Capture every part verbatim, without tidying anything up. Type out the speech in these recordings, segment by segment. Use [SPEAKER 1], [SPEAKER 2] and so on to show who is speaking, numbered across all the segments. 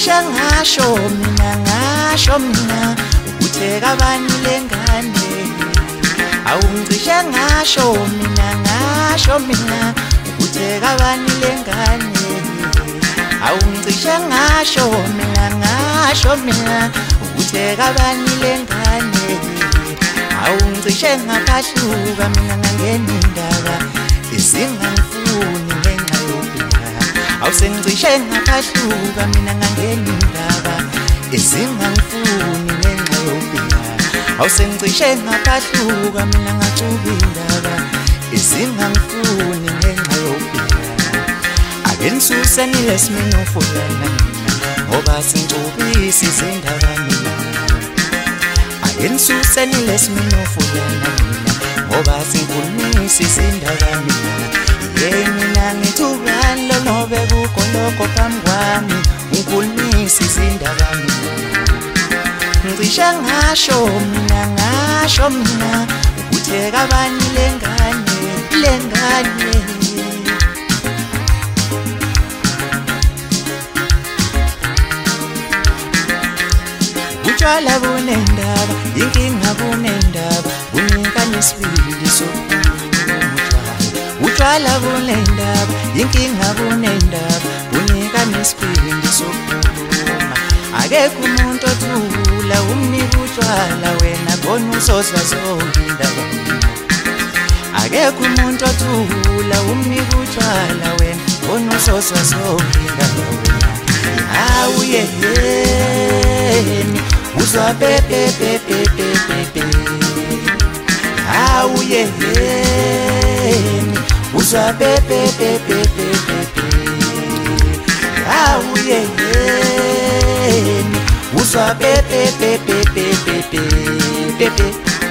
[SPEAKER 1] Awungicishe ngasho mina ngasho mina ukutheka bani lengane Awungicishe ngasho mina ngasho mina ukutheka bani lengane Awungicishe ngasho mina ngasho mina ukutheka bani lengane Awungicishe ngakahluka mina ngangena indaba Isingangifuni ngenxa yobheka Awusengicishe ngakahluka mina ngangena indaba Isingangifuni ngenxa yobheka Awusengicishe ngakahluka mina ngacuba indaba Isingangifuni ngenxa yobheka Ake nisuseni lesimini ufulana mina ngoba singicubisi izindaba mina Ake nisuseni lesimini ufulana mina ngoba singikhulumisa izindaba mina Ye mina ngithukani lo nobe kukho lokho phambi kwami Ngikhulumisa izindaba mina Ngicishe ngasho mina ngasho mina ukutheka bani lengane lengane Utshwala bunendaba inkinga bunendaba bunika nesibili sokukhuluma Utshwala bunendaba inkinga bunendaba bunika nesibili sokukhuluma Akekho umuntu othula umnika utshwala wena khona usozwa zonke indaba Akekho umuntu othula umnika utshwala wena khona usozwa zonke indaba Awuye yeni uzwa pepe pepe pepe Awuye yeni uzwa pepe pepe pepe Awuye yeni uzwa pepe pepe pepe pepe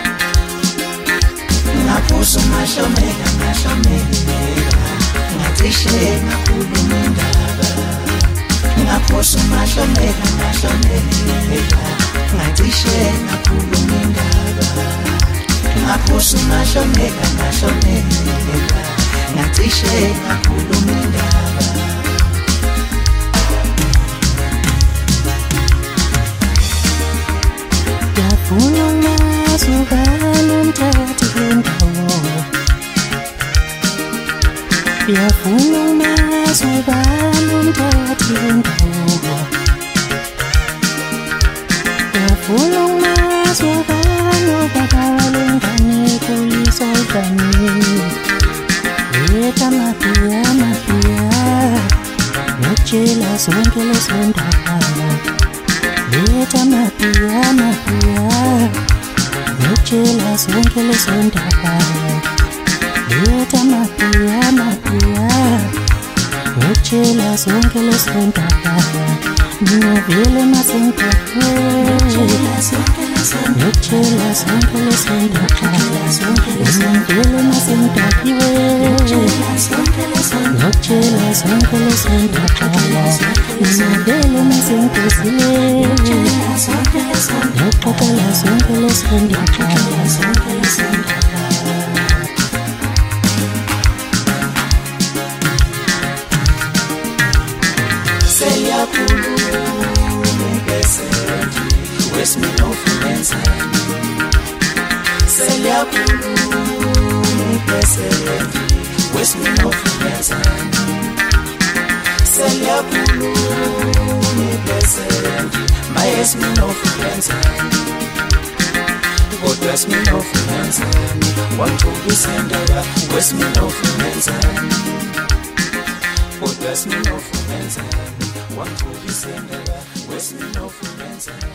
[SPEAKER 1] Ngaphusa mahlomela mahlomela ngacishe ngakhuluma indaba Ngaphusa mahlomela mahlomela ngacishe ngakhuluma indaba Ngaphusa mahlomela mahlomela ngacishe ngakhuluma indaba Yafuna umazukana umthathi lendawo Yafuna umazukana umthathi lendawo Yafuna umazukana ubaba lengane kuyisolvani Leta mafia mafia Nokutshela zonke lezo ndaba Leta mafia mafia Nokutshela zonke lezo ndaba Leta mafia mafia Nokutshela zonke lezo ndaba Nginovele masengiphathwe Nokutshela zonke lezo ndaba Nginovele masengiphathiwe Nokutshela zonke lezo ndaba Nginovele masengiphathile Nokuxoxela zonke lezo ndaba Seliyakhuluma iphesenti wesiminofunyenzani Seliyakhuluma iphesenti mayesiminofunyenzani Kodwa esiminofunyenzani wangicubisa indaba wesiminofunyenzani Kodwa esiminofunyenzani wangicubisa indaba wesiminofunyenzani